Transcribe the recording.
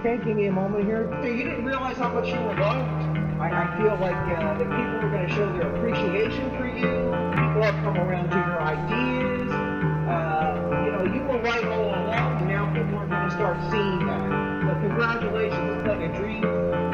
okay? Give me a moment here. So you didn't realize how much you were loved? I feel like that people are going to show their appreciation for you. People have come around to your ideas. You were right all along, and now people are going to start seeing that. So congratulations, it's like a dream